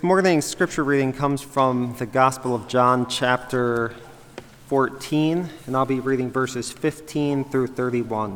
Morning's scripture reading comes from the Gospel of John, chapter 14, and I'll be reading verses 15 through 31.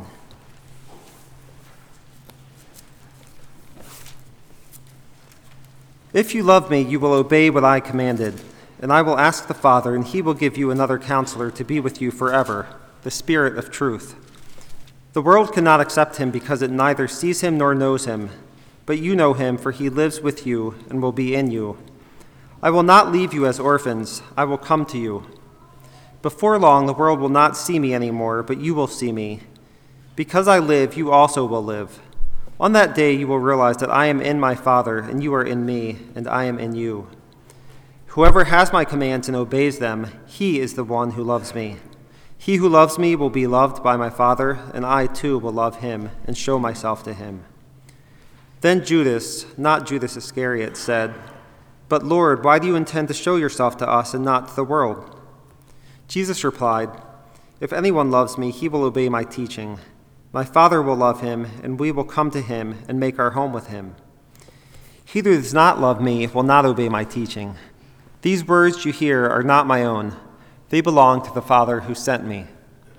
If you love me, you will obey what I commanded, and I will ask the Father, and he will give you another counselor to be with you forever, the Spirit of truth. The world cannot accept him because it neither sees him nor knows him. But you know him, for he lives with you and will be in you. I will not leave you as orphans. I will come to you. Before long, the world will not see me anymore, but you will see me. Because I live, you also will live. On that day, you will realize that I am in my Father, and you are in me, and I am in you. Whoever has my commands and obeys them, he is the one who loves me. He who loves me will be loved by my Father, and I too will love him and show myself to him. Then Judas, not Judas Iscariot, said, "But Lord, why do you intend to show yourself to us and not to the world?" Jesus replied, "If anyone loves me, he will obey my teaching. My Father will love him, and we will come to him and make our home with him. He who does not love me will not obey my teaching. These words you hear are not my own. They belong to the Father who sent me.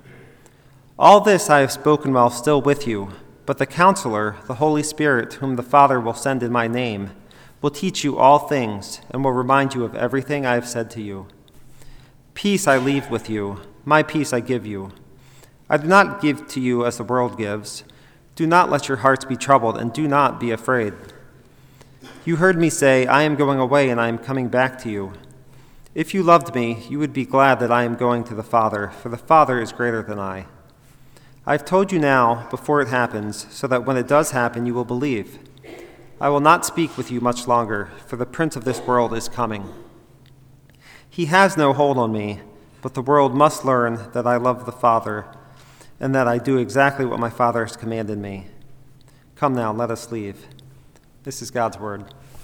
All this I have spoken while still with you. But the Counselor, the Holy Spirit, whom the Father will send in my name, will teach you all things and will remind you of everything I have said to you. Peace I leave with you, my peace I give you. I do not give to you as the world gives. Do not let your hearts be troubled, and do not be afraid. You heard me say, I am going away and I am coming back to you. If you loved me, you would be glad that I am going to the Father, for the Father is greater than I. I've told you now, before it happens, so that when it does happen, you will believe. I will not speak with you much longer, for the prince of this world is coming. He has no hold on me, but the world must learn that I love the Father, and that I do exactly what my Father has commanded me. Come now, let us leave. This is God's word.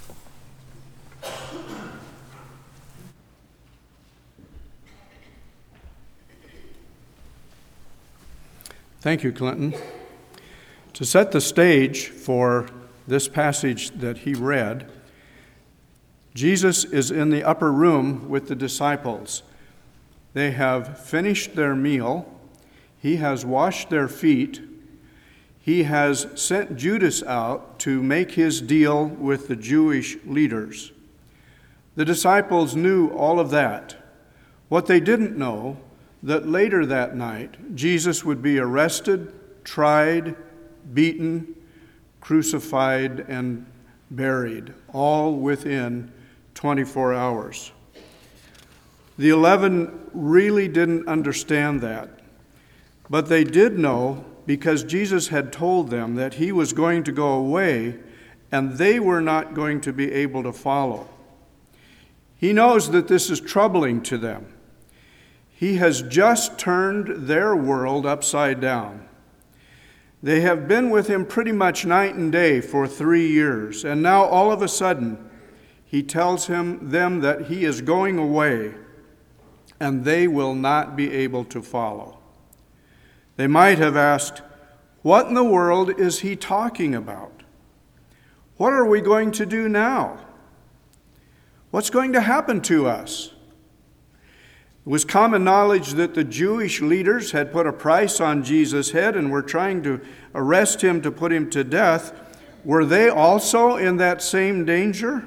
Thank you, Clinton. To set the stage for this passage that he read, Jesus is in the upper room with the disciples. They have finished their meal. He has washed their feet. He has sent Judas out to make his deal with the Jewish leaders. The disciples knew all of that. What they didn't know, that later that night, Jesus would be arrested, tried, beaten, crucified, and buried, all within 24 hours. The 11 really didn't understand that, but they did know because Jesus had told them that he was going to go away and they were not going to be able to follow. He knows that this is troubling to them. He has just turned their world upside down. They have been with him pretty much night and day for 3 years, and now all of a sudden, he tells them that he is going away, and they will not be able to follow. They might have asked, what in the world is he talking about? What are we going to do now? What's going to happen to us? It was common knowledge that the Jewish leaders had put a price on Jesus' head and were trying to arrest him to put him to death. Were they also in that same danger?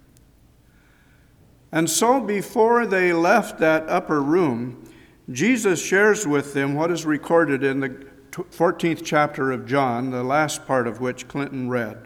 And so before they left that upper room, Jesus shares with them what is recorded in the 14th chapter of John, the last part of which Clinton read.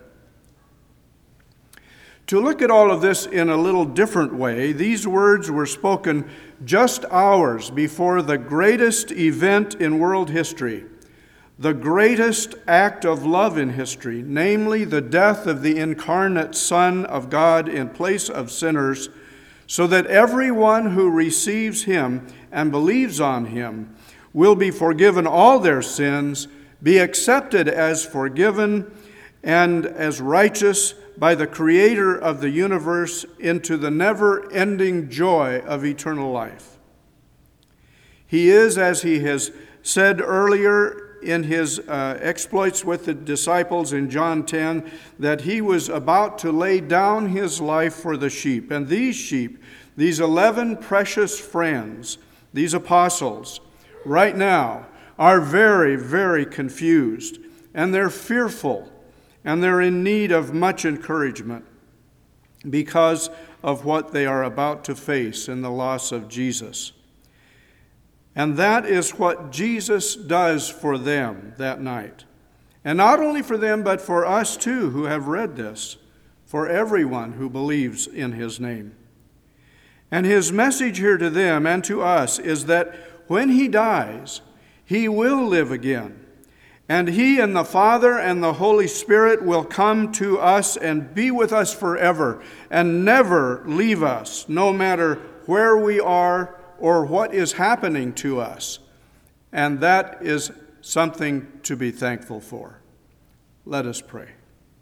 To look at all of this in a little different way, these words were spoken just hours before the greatest event in world history, the greatest act of love in history, namely the death of the incarnate Son of God in place of sinners, so that everyone who receives him and believes on him will be forgiven all their sins, be accepted as forgiven and as righteous by the Creator of the universe into the never-ending joy of eternal life. He is, as he has said earlier in his exploits with the disciples in John 10 that he was about to lay down his life for the sheep. And these sheep, these 11 precious friends, these apostles, right now are very, very confused. And they're fearful. And they're in need of much encouragement because of what they are about to face in the loss of Jesus. And that is what Jesus does for them that night. And not only for them, but for us too who have read this, for everyone who believes in his name. And his message here to them and to us is that when he dies, he will live again. And he and the Father and the Holy Spirit will come to us and be with us forever and never leave us, no matter where we are or what is happening to us. And that is something to be thankful for. Let us pray.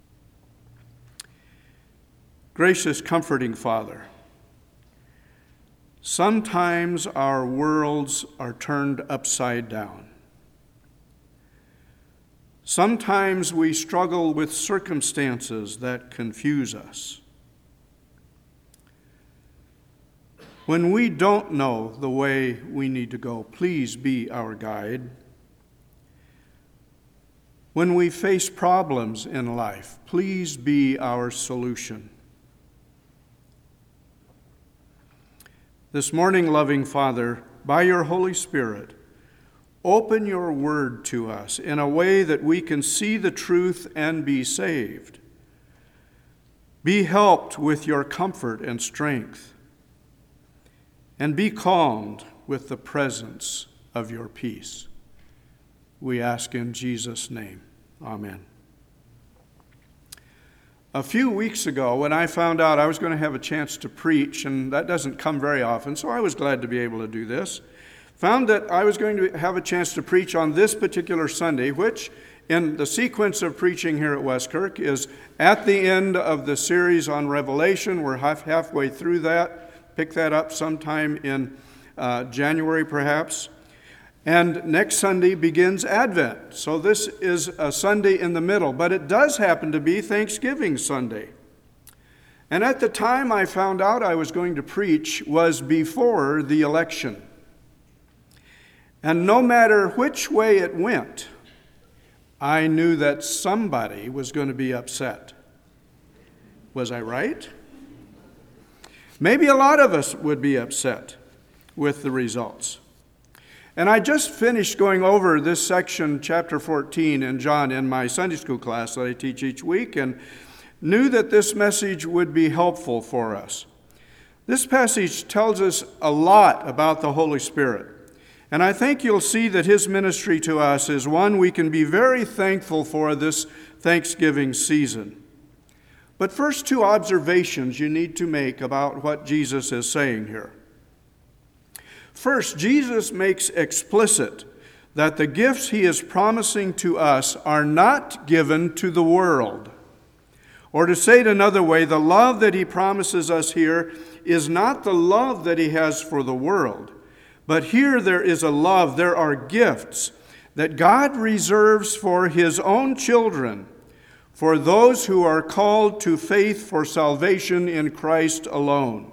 Gracious, comforting Father, sometimes our worlds are turned upside down. Sometimes we struggle with circumstances that confuse us. When we don't know the way we need to go, please be our guide. When we face problems in life, please be our solution. This morning, loving Father, by your Holy Spirit, open your word to us in a way that we can see the truth and be saved. Be helped with your comfort and strength, and be calmed with the presence of your peace. We ask in Jesus' name. Amen. A few weeks ago, when I found out I was going to have a chance to preach, and that doesn't come very often, so I was glad to be able to do this, found that I was going to have a chance to preach on this particular Sunday, which in the sequence of preaching here at Westkirk is at the end of the series on Revelation. We're halfway through that. Pick that up sometime in January perhaps. And next Sunday begins Advent. So this is a Sunday in the middle, but it does happen to be Thanksgiving Sunday. And at the time I found out I was going to preach was before the election. And no matter which way it went, I knew that somebody was going to be upset. Was I right? Maybe a lot of us would be upset with the results. And I just finished going over this section, chapter 14 in John, in my Sunday school class that I teach each week, and knew that this message would be helpful for us. This passage tells us a lot about the Holy Spirit. And I think you'll see that his ministry to us is one we can be very thankful for this Thanksgiving season. But first, two observations you need to make about what Jesus is saying here. First, Jesus makes explicit that the gifts he is promising to us are not given to the world. Or to say it another way, the love that he promises us here is not the love that he has for the world. But here there is a love, there are gifts that God reserves for his own children, for those who are called to faith for salvation in Christ alone.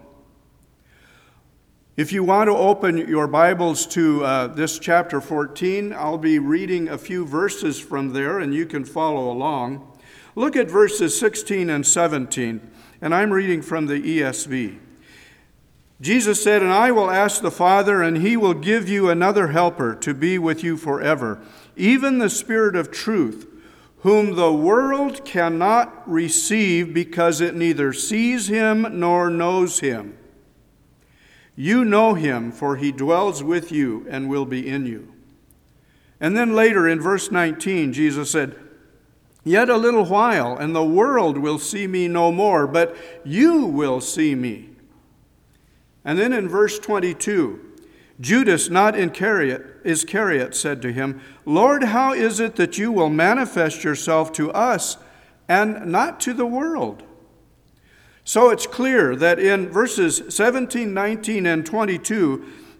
If you want to open your Bibles to this chapter 14, I'll be reading a few verses from there, and you can follow along. Look at verses 16 and 17, and I'm reading from the ESV. Jesus said, "And I will ask the Father, and he will give you another helper to be with you forever, even the Spirit of truth, whom the world cannot receive because it neither sees him nor knows him. You know him, for he dwells with you and will be in you." And then later in verse 19, Jesus said, "Yet a little while, and the world will see me no more, but you will see me." And then in verse 22, Judas, not Iscariot, said to him, "Lord, how is it that you will manifest yourself to us and not to the world?" So it's clear that in verses 17, 19, and 22,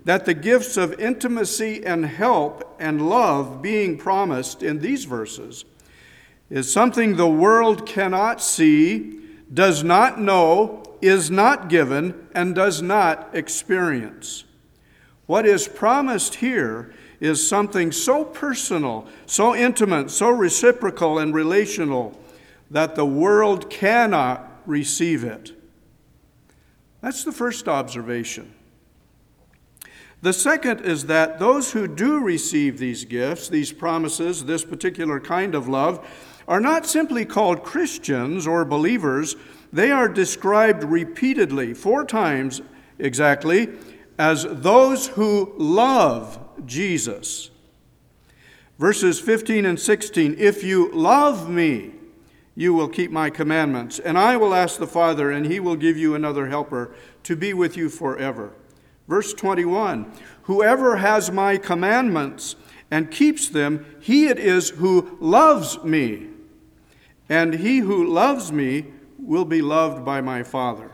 that the gifts of intimacy and help and love being promised in these verses is something the world cannot see, does not know, is not given, and does not experience. What is promised here is something so personal, so intimate, so reciprocal and relational that the world cannot receive it. That's the first observation. The second is that those who do receive these gifts, these promises, this particular kind of love, are not simply called Christians or believers. They are described repeatedly, 4 times exactly, as those who love Jesus. Verses 15 and 16, "If you love me, you will keep my commandments, and I will ask the Father, and he will give you another helper to be with you forever." Verse 21, "Whoever has my commandments and keeps them, he it is who loves me, and he who loves me will be loved by my Father."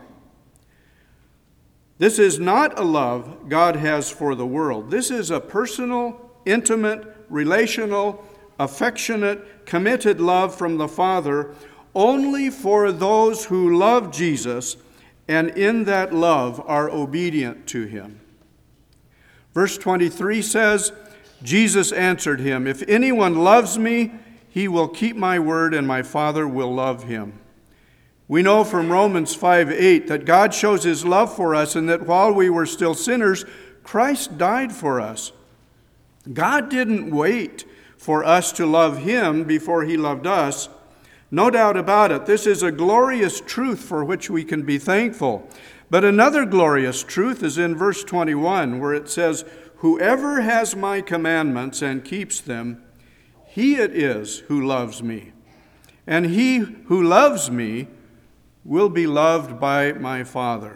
This is not a love God has for the world. This is a personal, intimate, relational, affectionate, committed love from the Father only for those who love Jesus and in that love are obedient to him. Verse 23 says, "Jesus answered him, 'If anyone loves me, he will keep my word, and my Father will love him.'" We know from Romans 5:8 that God shows his love for us and that while we were still sinners, Christ died for us. God didn't wait for us to love him before he loved us. No doubt about it, this is a glorious truth for which we can be thankful. But another glorious truth is in verse 21, where it says, "Whoever has my commandments and keeps them, he it is who loves me. And he who loves me will be loved by my Father."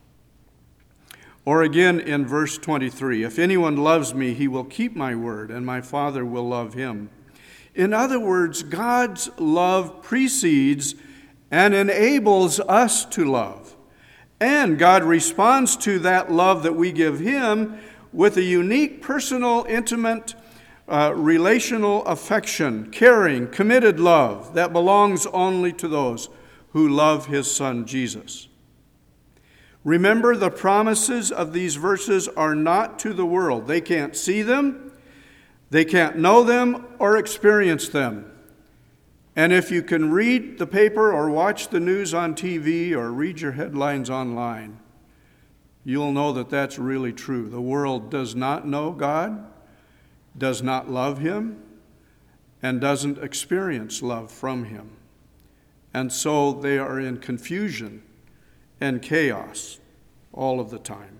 Or again in verse 23, "If anyone loves me, he will keep my word, and my Father will love him." In other words, God's love precedes and enables us to love. And God responds to that love that we give him with a unique, personal, intimate, relational affection, caring, committed love that belongs only to those who love his Son, Jesus. Remember, the promises of these verses are not to the world. They can't see them, they can't know them or experience them. And if you can read the paper or watch the news on TV or read your headlines online, you'll know that that's really true. The world does not know God, does not love him, and doesn't experience love from him. And so they are in confusion and chaos all of the time.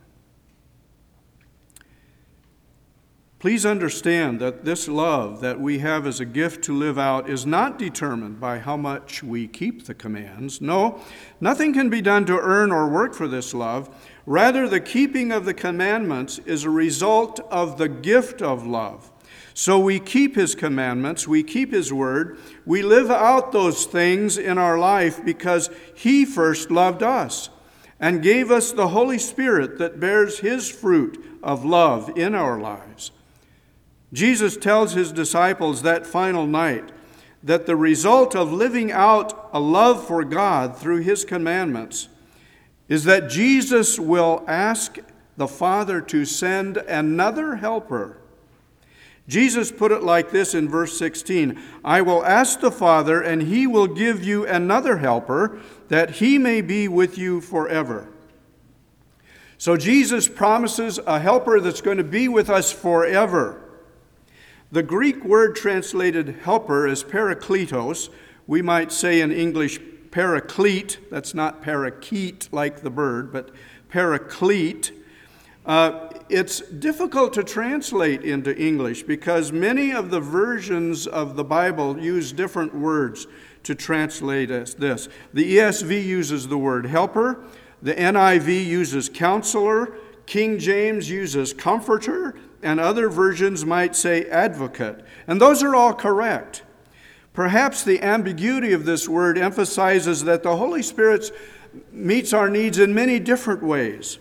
Please understand that this love that we have as a gift to live out is not determined by how much we keep the commands. No, nothing can be done to earn or work for this love. Rather, the keeping of the commandments is a result of the gift of love. So we keep his commandments, we keep his word, we live out those things in our life because he first loved us and gave us the Holy Spirit that bears his fruit of love in our lives. Jesus tells his disciples that final night that the result of living out a love for God through his commandments is that Jesus will ask the Father to send another helper. Jesus put it like this in verse 16, "I will ask the Father, and he will give you another helper, that he may be with you forever." So Jesus promises a helper that's going to be with us forever. The Greek word translated helper is parakletos. We might say in English paraclete. That's not parakeet like the bird, but paraclete. It's difficult to translate into English because many of the versions of the Bible use different words to translate this. The ESV uses the word helper. The NIV uses counselor. King James uses comforter. And other versions might say advocate. And those are all correct. Perhaps the ambiguity of this word emphasizes that the Holy Spirit meets our needs in many different ways.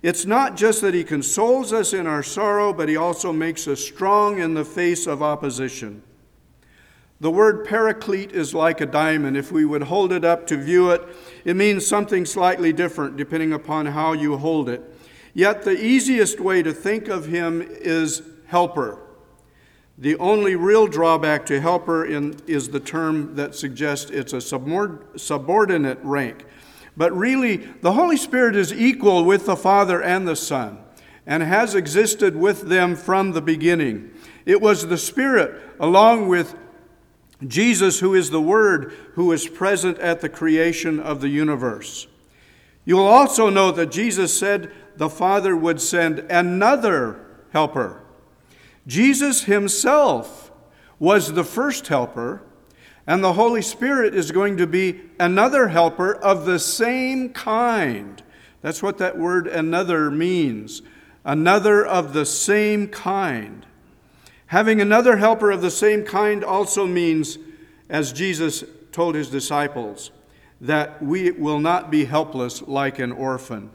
It's not just that he consoles us in our sorrow, but he also makes us strong in the face of opposition. The word paraclete is like a diamond. If we would hold it up to view it, it means something slightly different depending upon how you hold it. Yet the easiest way to think of him is helper. The only real drawback to helper is the term that suggests it's a subordinate rank. But really, the Holy Spirit is equal with the Father and the Son and has existed with them from the beginning. It was the Spirit, along with Jesus, who is the Word, who was present at the creation of the universe. You will also note that Jesus said the Father would send another helper. Jesus himself was the first helper, and the Holy Spirit is going to be another helper of the same kind. That's what that word another means. Another of the same kind. Having another helper of the same kind also means, as Jesus told his disciples, that we will not be helpless like an orphan.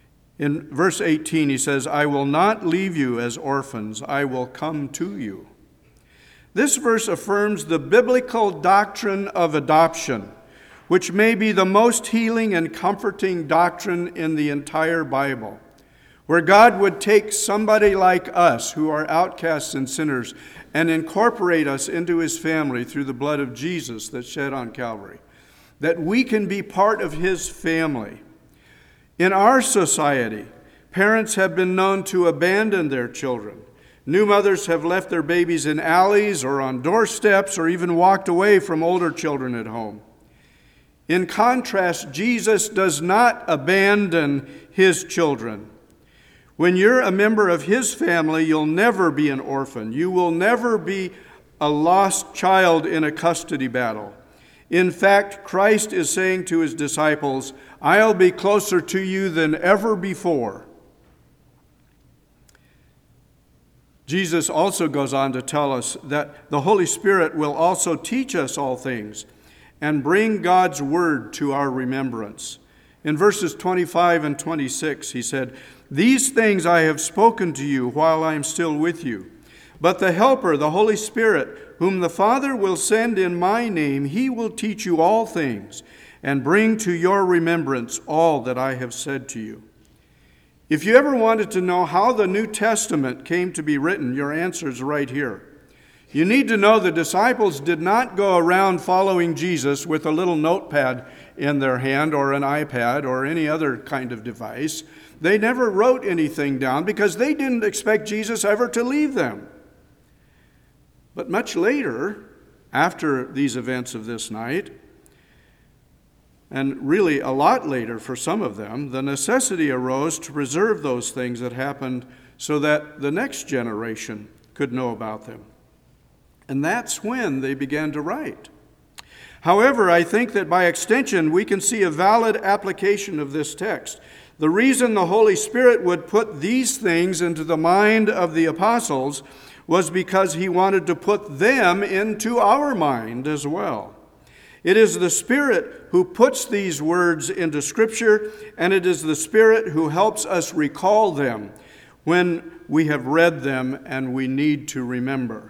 In verse 18, he says, I will not leave you as orphans, I will come to you. This verse affirms the biblical doctrine of adoption, which may be the most healing and comforting doctrine in the entire Bible, where God would take somebody like us who are outcasts and sinners and incorporate us into his family through the blood of Jesus that's shed on Calvary, that we can be part of his family. In our society, parents have been known to abandon their children. New mothers have left their babies in alleys or on doorsteps or even walked away from older children at home. In contrast, Jesus does not abandon his children. When you're a member of his family, you'll never be an orphan. You will never be a lost child in a custody battle. In fact, Christ is saying to his disciples, I'll be closer to you than ever before. Jesus also goes on to tell us that the Holy Spirit will also teach us all things and bring God's word to our remembrance. In verses 25 and 26, he said, These things I have spoken to you while I am still with you. But the Helper, the Holy Spirit, whom the Father will send in my name, he will teach you all things and bring to your remembrance all that I have said to you. If you ever wanted to know how the New Testament came to be written, your answer is right here. You need to know the disciples did not go around following Jesus with a little notepad in their hand or an iPad or any other kind of device. They never wrote anything down because they didn't expect Jesus ever to leave them. But much later, after these events of this night, and really a lot later for some of them, the necessity arose to preserve those things that happened so that the next generation could know about them. And that's when they began to write. However, I think that by extension, we can see a valid application of this text. The reason the Holy Spirit would put these things into the mind of the apostles was because he wanted to put them into our mind as well. It is the Spirit who puts these words into Scripture, and it is the Spirit who helps us recall them when we have read them and we need to remember.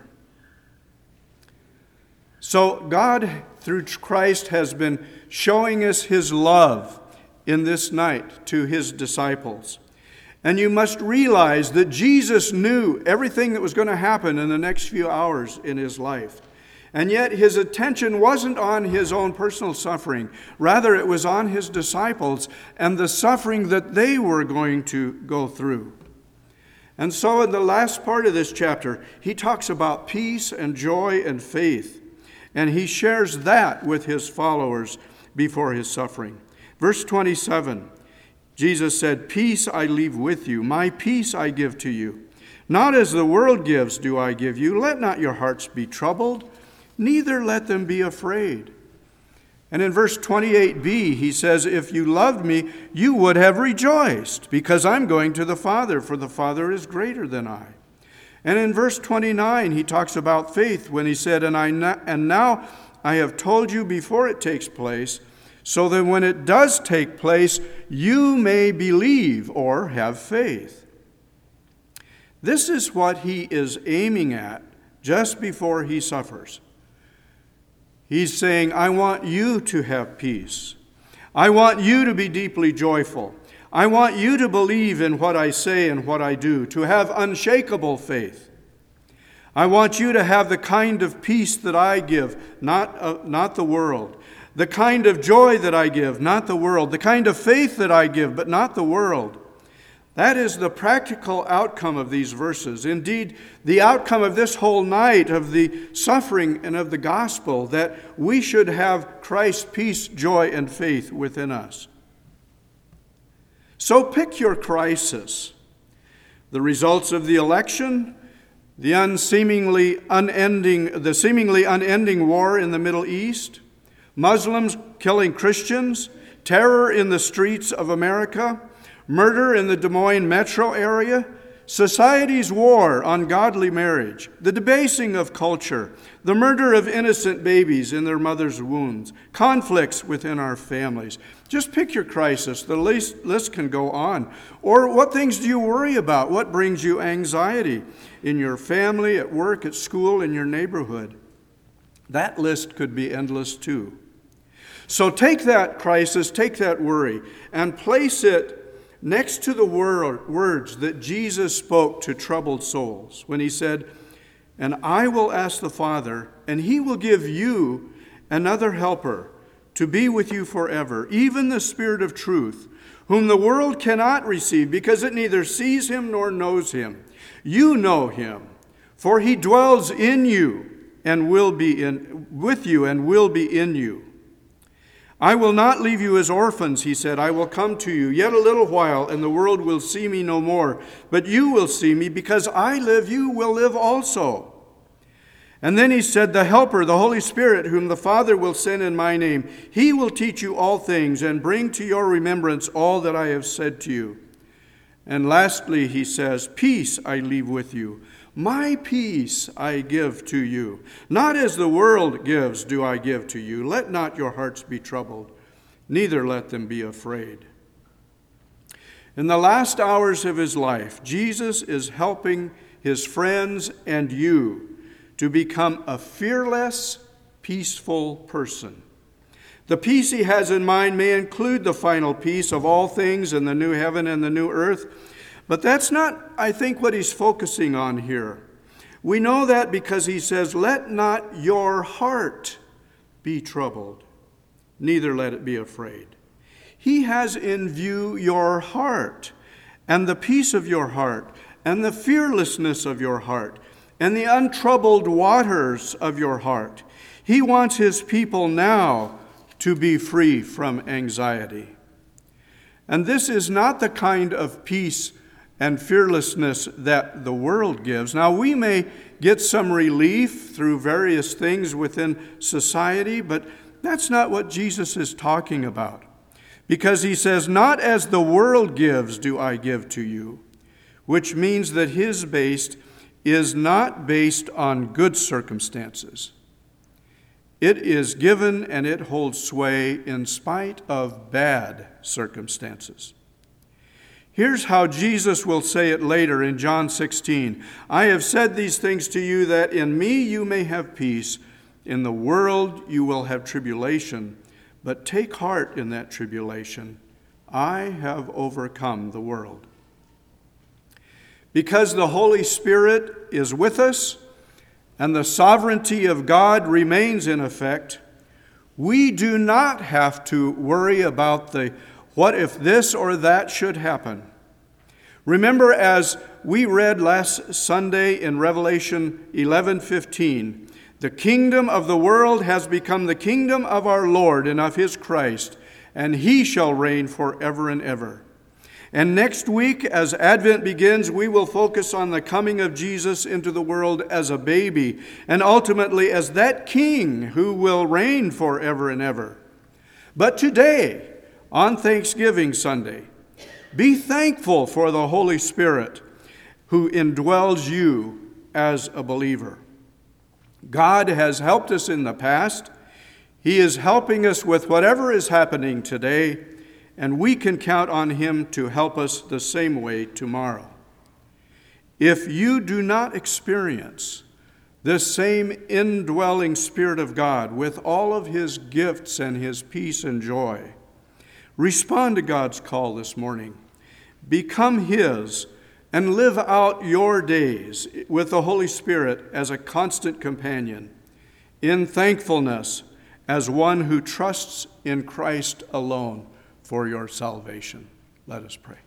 So God, through Christ, has been showing us his love in this night to his disciples. And you must realize that Jesus knew everything that was going to happen in the next few hours in his life. And yet his attention wasn't on his own personal suffering. Rather, it was on his disciples and the suffering that they were going to go through. And so in the last part of this chapter, he talks about peace and joy and faith. And he shares that with his followers before his suffering. Verse 27, Jesus said, Peace I leave with you, my peace I give to you. Not as the world gives do I give you. Let not your hearts be troubled, neither let them be afraid. And in verse 28b, he says, If you loved me, you would have rejoiced, because I'm going to the Father, for the Father is greater than I. And in verse 29, he talks about faith when he said, And now I have told you before it takes place, so that when it does take place, you may believe or have faith. This is what he is aiming at just before he suffers. He's saying, I want you to have peace. I want you to be deeply joyful. I want you to believe in what I say and what I do, to have unshakable faith. I want you to have the kind of peace that I give, not the world. The kind of joy that I give, not the world. The kind of faith that I give, but not the world. That is the practical outcome of these verses. Indeed, the outcome of this whole night of the suffering and of the gospel, that we should have Christ's peace, joy, and faith within us. So pick your crisis. The results of the election, the seemingly unending war in the Middle East, Muslims killing Christians, terror in the streets of America, murder in the Des Moines metro area, society's war on godly marriage, the debasing of culture, the murder of innocent babies in their mother's wombs, conflicts within our families. Just pick your crisis. The list can go on. Or what things do you worry about? What brings you anxiety in your family, at work, at school, in your neighborhood? That list could be endless too. So take that crisis, take that worry, and place it next to the words that Jesus spoke to troubled souls when he said, "And I will ask the Father, and he will give you another helper to be with you forever, even the Spirit of truth, whom the world cannot receive because it neither sees him nor knows him. You know him, for he dwells in you and will be with you and will be in you. I will not leave you as orphans," he said. "I will come to you. Yet a little while, and the world will see me no more. But you will see me, because I live, you will live also." And then he said, "The Helper, the Holy Spirit, whom the Father will send in my name, he will teach you all things and bring to your remembrance all that I have said to you." And lastly, he says, "Peace I leave with you. My peace I give to you. Not as the world gives do I give to you. Let not your hearts be troubled, neither let them be afraid." In the last hours of his life, Jesus is helping his friends and you to become a fearless, peaceful person. The peace he has in mind may include the final peace of all things in the new heaven and the new earth, but that's not, I think, what he's focusing on here. We know that because he says, "Let not your heart be troubled, neither let it be afraid." He has in view your heart, and the peace of your heart, and the fearlessness of your heart, and the untroubled waters of your heart. He wants his people now to be free from anxiety. And this is not the kind of peace and fearlessness that the world gives. Now, we may get some relief through various things within society, but that's not what Jesus is talking about. Because he says, "Not as the world gives do I give to you," which means that his base is not based on good circumstances. It is given and it holds sway in spite of bad circumstances. Here's how Jesus will say it later in John 16. "I have said these things to you that in me you may have peace. In the world you will have tribulation, but take heart in that tribulation. I have overcome the world." Because the Holy Spirit is with us and the sovereignty of God remains in effect, we do not have to worry about the what if this or that should happen. Remember, as we read last Sunday in Revelation 11:15, the kingdom of the world has become the kingdom of our Lord and of his Christ, and he shall reign forever and ever. And next week, as Advent begins, we will focus on the coming of Jesus into the world as a baby, and ultimately as that king who will reign forever and ever. But today, on Thanksgiving Sunday, be thankful for the Holy Spirit who indwells you as a believer. God has helped us in the past. He is helping us with whatever is happening today, and we can count on him to help us the same way tomorrow. If you do not experience this same indwelling Spirit of God with all of his gifts and his peace and joy, respond to God's call this morning. Become his and live out your days with the Holy Spirit as a constant companion, in thankfulness as one who trusts in Christ alone for your salvation. Let us pray.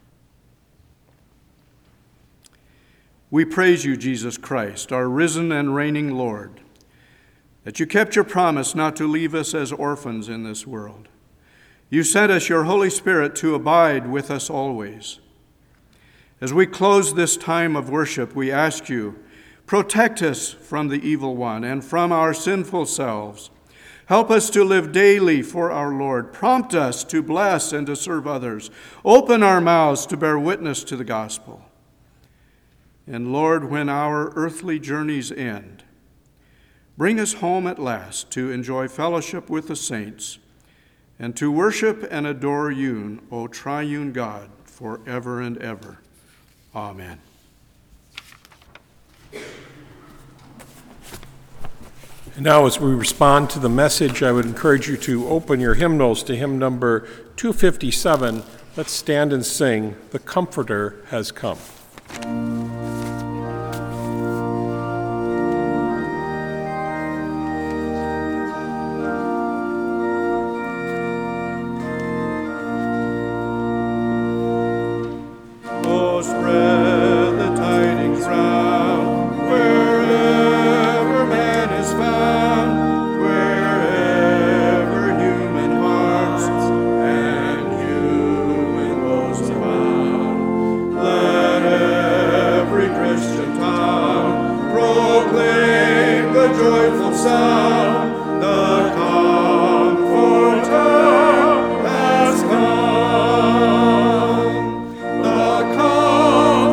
We praise you, Jesus Christ, our risen and reigning Lord, that you kept your promise not to leave us as orphans in this world. You sent us your Holy Spirit to abide with us always. As we close this time of worship, we ask you, protect us from the evil one and from our sinful selves. Help us to live daily for our Lord. Prompt us to bless and to serve others. Open our mouths to bear witness to the gospel. And Lord, when our earthly journeys end, bring us home at last to enjoy fellowship with the saints and to worship and adore you, O triune God, forever and ever. Amen. And now, as we respond to the message, I would encourage you to open your hymnals to hymn number 257. Let's stand and sing, "The Comforter Has Come." The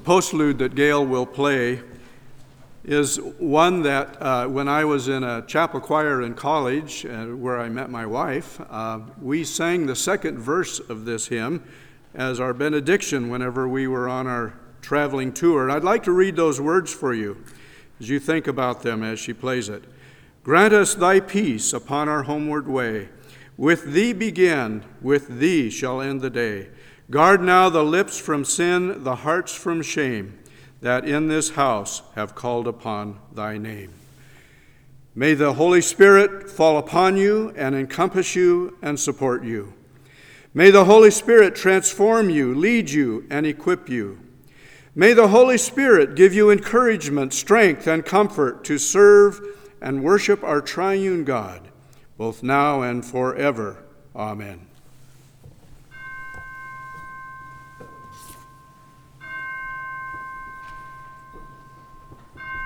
postlude that Gail will play is one that when I was in a chapel choir in college, where I met my wife, we sang the second verse of this hymn as our benediction whenever we were on our traveling tour. And I'd like to read those words for you as you think about them as she plays it. Grant us thy peace upon our homeward way. With thee begin, with thee shall end the day. Guard now the lips from sin, the hearts from shame, that in this house have called upon thy name. May the Holy Spirit fall upon you and encompass you and support you. May the Holy Spirit transform you, lead you, and equip you. May the Holy Spirit give you encouragement, strength, and comfort to serve and worship our triune God, both now and forever. Amen.